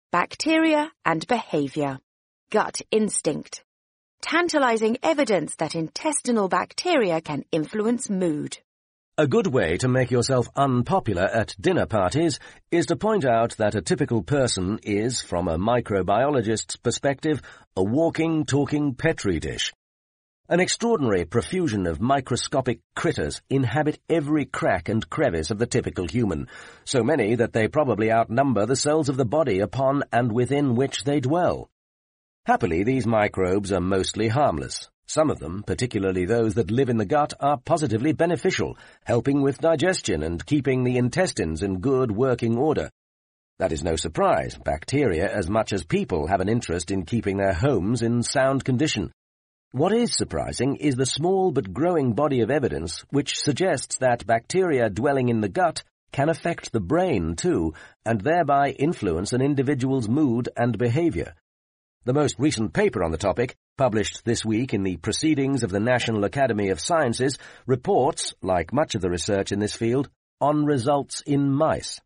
Bacteria and behavior. Gut instinct. Tantalizing evidence that intestinal bacteria can influence mood. A good way to make yourself unpopular at dinner parties is to point out that a typical person is, from a microbiologist's perspective, a walking, talking petri dish. An extraordinary profusion of microscopic critters inhabit every crack and crevice of the typical human, so many that they probably outnumber the cells of the body upon and within which they dwell. Happily, these microbes are mostly harmless. Some of them, particularly those that live in the gut, are positively beneficial, helping with digestion and keeping the intestines in good working order. That is no surprise. Bacteria, as much as people, have an interest in keeping their homes in sound condition. What is surprising is the small but growing body of evidence which suggests that bacteria dwelling in the gut can affect the brain too, and thereby influence an individual's mood and behavior. The most recent paper on the topic, published this week in the Proceedings of the National Academy of Sciences, reports, like much of the research in this field, on results in mice.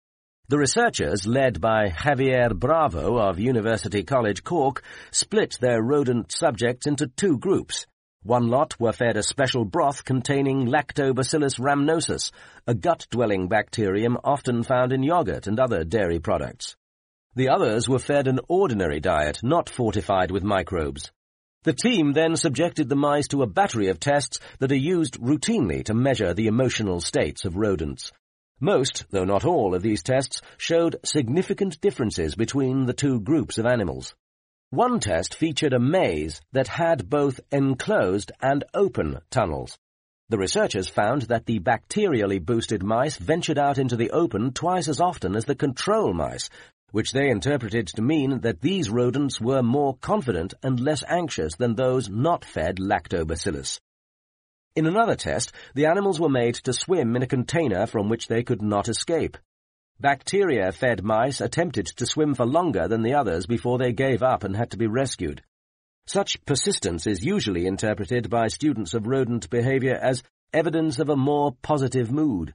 The researchers, led by Javier Bravo of University College Cork, split their rodent subjects into two groups. One lot were fed a special broth containing Lactobacillus rhamnosus, a gut-dwelling bacterium often found in yogurt and other dairy products. The others were fed an ordinary diet, not fortified with microbes. The team then subjected the mice to a battery of tests that are used routinely to measure the emotional states of rodents. Most, though not all, of these tests showed significant differences between the two groups of animals. One test featured a maze that had both enclosed and open tunnels. The researchers found that the bacterially boosted mice ventured out into the open twice as often as the control mice, which they interpreted to mean that these rodents were more confident and less anxious than those not fed lactobacillus. In another test, the animals were made to swim in a container from which they could not escape. Bacteria-fed mice attempted to swim for longer than the others before they gave up and had to be rescued. Such persistence is usually interpreted by students of rodent behavior as evidence of a more positive mood.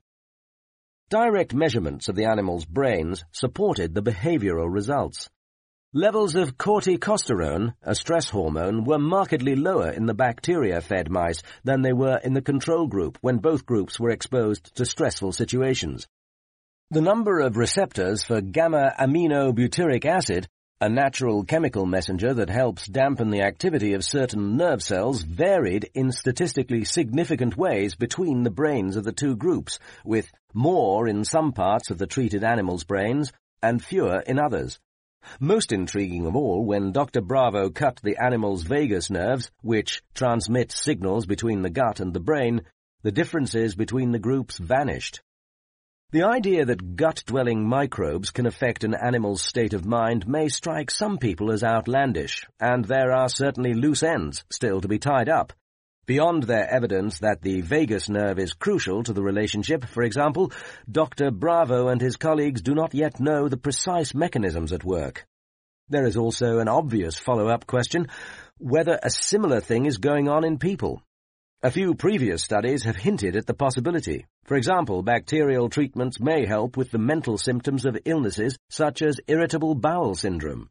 Direct measurements of the animals' brains supported the behavioral results. Levels of corticosterone, a stress hormone, were markedly lower in the bacteria-fed mice than they were in the control group when both groups were exposed to stressful situations. The number of receptors for gamma-aminobutyric acid, a natural chemical messenger that helps dampen the activity of certain nerve cells, varied in statistically significant ways between the brains of the two groups, with more in some parts of the treated animals' brains and fewer in others. Most intriguing of all, when Dr. Bravo cut the animal's vagus nerves, which transmit signals between the gut and the brain, the differences between the groups vanished. The idea that gut-dwelling microbes can affect an animal's state of mind may strike some people as outlandish, and there are certainly loose ends still to be tied up. Beyond their evidence that the vagus nerve is crucial to the relationship, for example, Dr. Bravo and his colleagues do not yet know the precise mechanisms at work. There is also an obvious follow-up question, whether a similar thing is going on in people. A few previous studies have hinted at the possibility. For example, bacterial treatments may help with the mental symptoms of illnesses such as irritable bowel syndrome.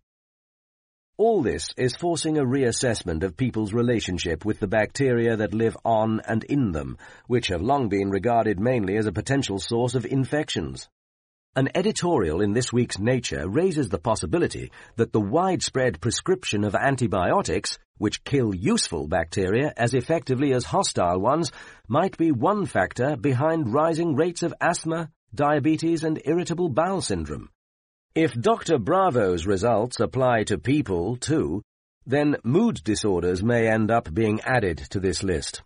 All this is forcing a reassessment of people's relationship with the bacteria that live on and in them, which have long been regarded mainly as a potential source of infections. An editorial in this week's Nature raises the possibility that the widespread prescription of antibiotics, which kill useful bacteria as effectively as hostile ones, might be one factor behind rising rates of asthma, diabetes, and irritable bowel syndrome. If Dr. Bravo's results apply to people, too, then mood disorders may end up being added to this list.